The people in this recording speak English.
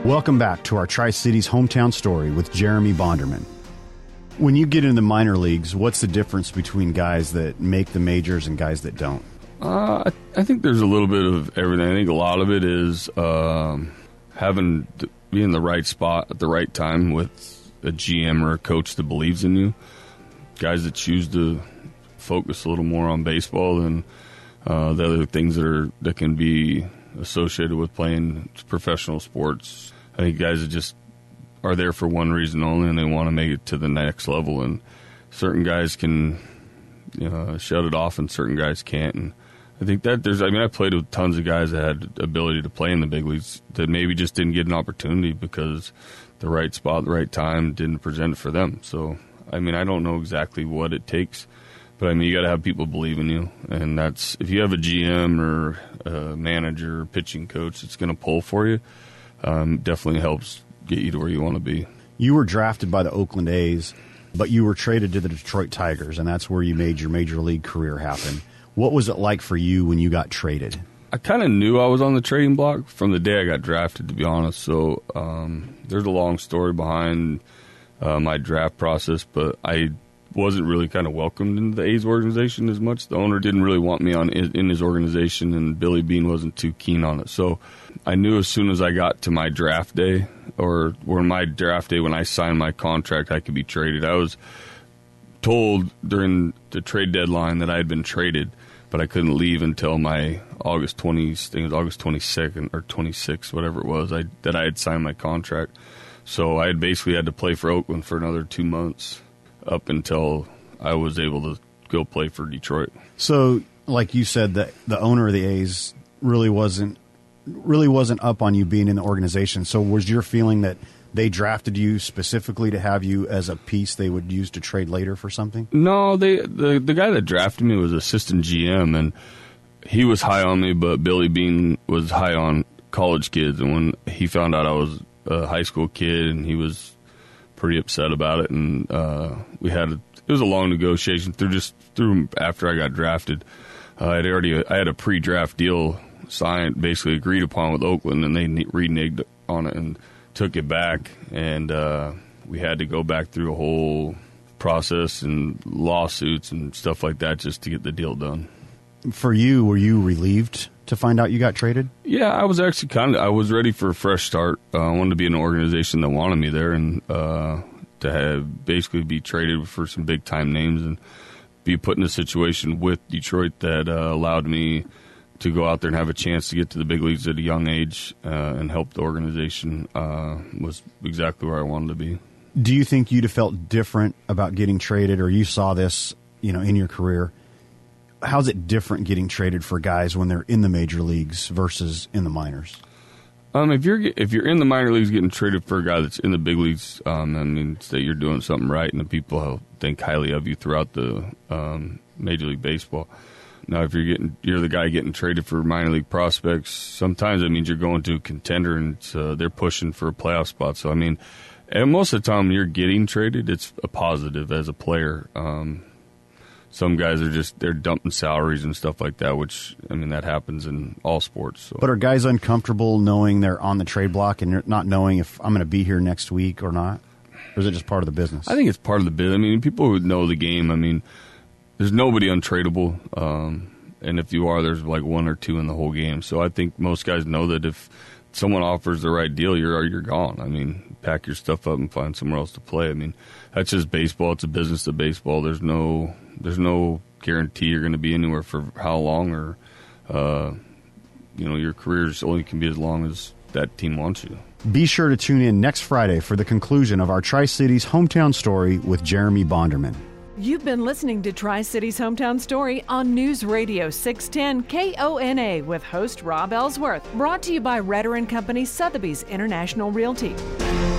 Welcome back to our Tri-Cities Hometown Story with Jeremy Bonderman. When you get into the minor leagues, what's the difference between guys that make the majors and guys that don't? I think there's a little bit of everything. I think a lot of it is having to be in the right spot at the right time with a GM or a coach that believes in you. Guys that choose to focus a little more on baseball than the other things that can be associated with playing professional sports. I think guys that just are there for one reason only, and they want to make it to the next level. And certain guys can shut it off, and certain guys can't. And I think that I played with tons of guys that had the ability to play in the big leagues that maybe just didn't get an opportunity because the right spot, the right time didn't present it for them. So, I don't know exactly what it takes, but you got to have people believe in you. And that's, if you have a GM or a manager or pitching coach that's going to pull for you, definitely helps get you to where you want to be. You were drafted by the Oakland A's, but you were traded to the Detroit Tigers, and that's where you made your major league career happen. What was it like for you when you got traded? I kind of knew I was on the trading block from the day I got drafted, to be honest. So there's a long story behind my draft process, but I wasn't really kind of welcomed into the A's organization as much. The owner didn't really want me in his organization, and Billy Beane wasn't too keen on it. So I knew as soon as I got to my draft day, or when I signed my contract, I could be traded. I was told during the trade deadline that I had been traded, but I couldn't leave until my August 22nd or 26th, whatever it was, that I had signed my contract. So I had basically had to play for Oakland for another 2 months up until I was able to go play for Detroit. So, like you said, that the owner of the A's really wasn't up on you being in the organization. So was your feeling that they drafted you specifically to have you as a piece they would use to trade later for something? No, the guy that drafted me was assistant GM, and he was high on me, but Billy Beane was high on college kids. And when he found out I was a high school kid, and he was pretty upset about it, and it was a long negotiation through after I got drafted. I had a pre-draft deal signed, basically agreed upon with Oakland, and they reneged on it and took it back, and we had to go back through a whole process and lawsuits and stuff like that just to get the deal done. For you, were you relieved to find out you got traded? Yeah, I was actually I was ready for a fresh start. I wanted to be in an organization that wanted me there, and to basically be traded for some big-time names and be put in a situation with Detroit that allowed me to go out there and have a chance to get to the big leagues at a young age and help the organization was exactly where I wanted to be. Do you think you'd have felt different about getting traded, or you saw this, in your career? How's it different getting traded for guys when they're in the major leagues versus in the minors? If you're in the minor leagues getting traded for a guy that's in the big leagues, that means that you're doing something right, and the people think highly of you throughout the Major League Baseball. Now, if you're the guy getting traded for minor league prospects, sometimes that means you're going to a contender, and they're pushing for a playoff spot. So, and most of the time when you're getting traded, it's a positive as a player. Some guys they're dumping salaries and stuff like that, which, that happens in all sports. So. But are guys uncomfortable knowing they're on the trade block and not knowing if I'm going to be here next week or not? Or is it just part of the business? I think it's part of the business. People who know the game, there's nobody untradeable. And if you are, there's like one or two in the whole game. So I think most guys know that if someone offers the right deal, you're gone. Pack your stuff up and find somewhere else to play. That's just baseball. It's a business of baseball. There's no guarantee you're going to be anywhere for how long, or your careers only can be as long as that team wants you. Be sure to tune in next Friday for the conclusion of our Tri-Cities Hometown Story with Jeremy Bonderman. You've been listening to Tri-Cities Hometown Story on News Radio 610 KONA with host Rob Ellsworth. Brought to you by Redder & Company, Sotheby's International Realty.